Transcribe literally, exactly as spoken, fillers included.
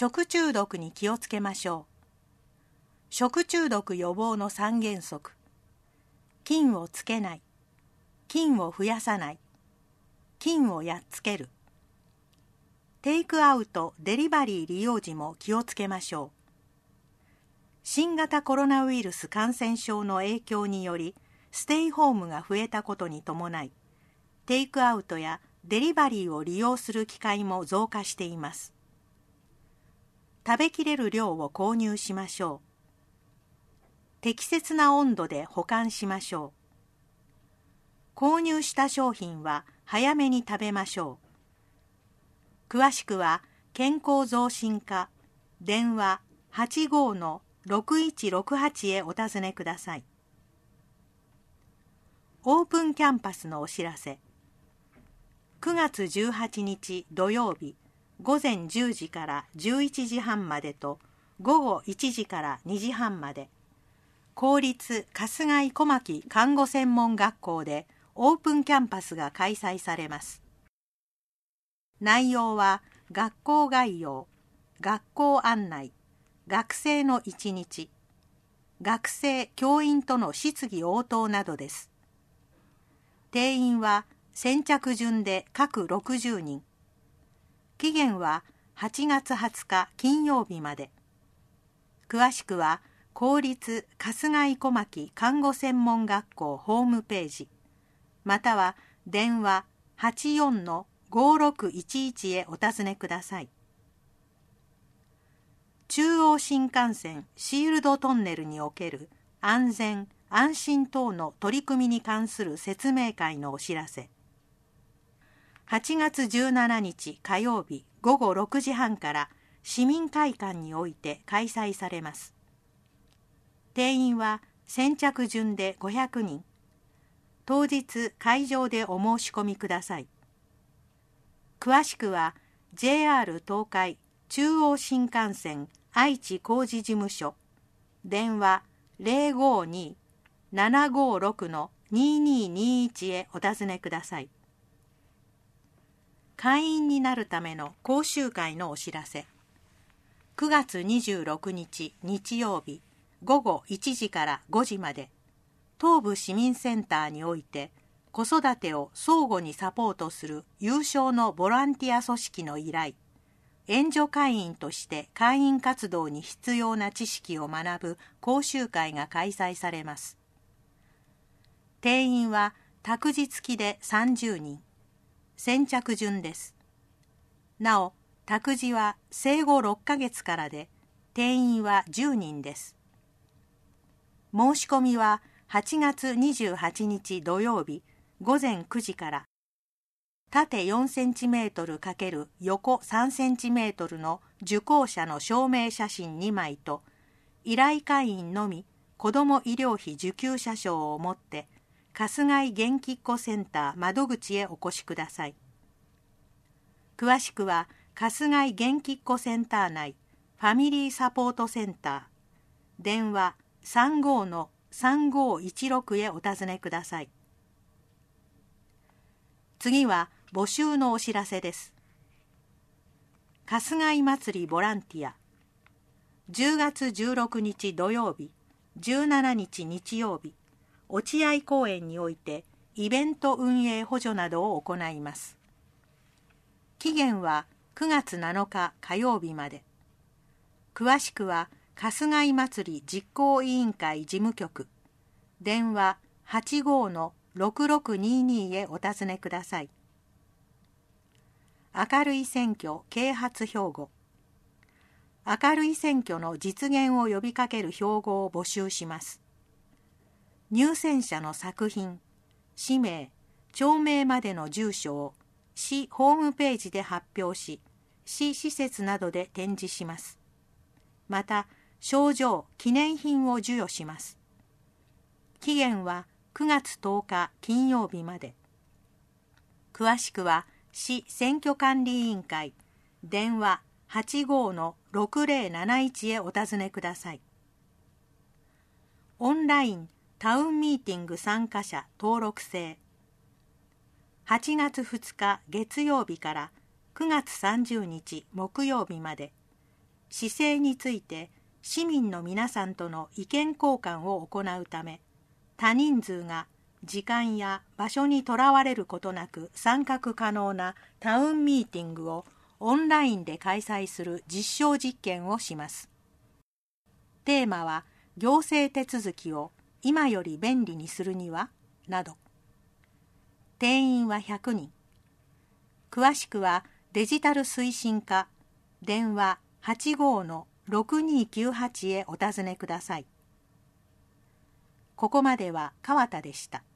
食中毒に気をつけましょう。食中毒予防の三原則。菌をつけない、菌を増やさない、菌をやっつける。テイクアウト・デリバリー利用時も気をつけましょう。新型コロナウイルス感染症の影響により、ステイホームが増えたことに伴い、テイクアウトやデリバリーを利用する機会も増加しています。食べきれる量を購入しましょう。適切な温度で保管しましょう。購入した商品は早めに食べましょう。詳しくは健康増進課電話 はちごー ろくいちろくはち へお尋ねください。オープンキャンパスのお知らせ。くがつじゅうはちにち土曜日ごぜんじゅうじからじゅういちじはんまでとごごいちじからにじはんまで、公立春日井小牧看護専門学校でオープンキャンパスが開催されます。内容は学校概要、学校案内、学生の一日、学生・教員との質疑応答などです。定員は先着順で各ろくじゅうにん。期限ははちがつはつか金曜日まで。詳しくは公立春日井小牧看護専門学校ホームページ、または電話 はちよん ごろくいちいち へお尋ねください。中央新幹線シールドトンネルにおける安全・安心等の取り組みに関する説明会のお知らせ。はちがつじゅうしちにち火曜日ごごろくじはんから市民会館において開催されます。定員は先着順でごひゃくにん。当日会場でお申し込みください。詳しくは ジェイアール 東海中央新幹線愛知工事事務所電話 ぜろごに ななごろく にににいち へお尋ねください。会員になるための講習会のお知らせ。くがつにじゅうろくにち日曜日ごごいちじからごじまで、東部市民センターにおいて子育てを相互にサポートする有償のボランティア組織の依頼、援助会員として会員活動に必要な知識を学ぶ講習会が開催されます。定員は託児付きでさんじゅうにん。先着順です。なお、託児は生後ろっかげつからで、定員はじゅうにんです。申し込みははちがつにじゅうはちにち土曜日ごぜんくじから、縦よんセンチメートル×横さんセンチメートルの受講者の証明写真にまいと、依頼会員のみ子ども医療費受給者証を持って、春日井元気っ子センター窓口へお越しください。詳しくは春日井元気っ子センター内ファミリーサポートセンター電話 さんごー さんごーいちろく へお尋ねください。次は募集のお知らせです。春日井祭りボランティア。じゅうがつじゅうろくにち土曜日、じゅうしちにち日曜日、落合公園においてイベント運営補助などを行います。期限はくがつなのか火曜日まで。詳しくは春日井祭り実行委員会事務局電話 はちごー ろくろくにに へお尋ねください。明るい選挙啓発標語。明るい選挙の実現を呼びかける標語を募集します。入選者の作品、氏名、町名までの住所を市ホームページで発表し、市施設などで展示します。また、賞状、記念品を授与します。期限はくがつとおか金曜日まで。詳しくは市選挙管理委員会電話 はちごー ろくぜろなないち へお尋ねください。オンラインタウンミーティング参加者登録制。はちがつふつか月曜日からくがつさんじゅうにち木曜日まで、 市政について市民の皆さんとの意見交換を行うため、多人数が時間や場所にとらわれることなく参画可能なタウンミーティングをオンラインで開催する実証実験をします。テーマは、行政手続きを今より便利にするにはなど。定員はひゃくにん。詳しくはデジタル推進課電話 はちごー ろくにーきゅうはち へお尋ねください。ここまでは川田でした。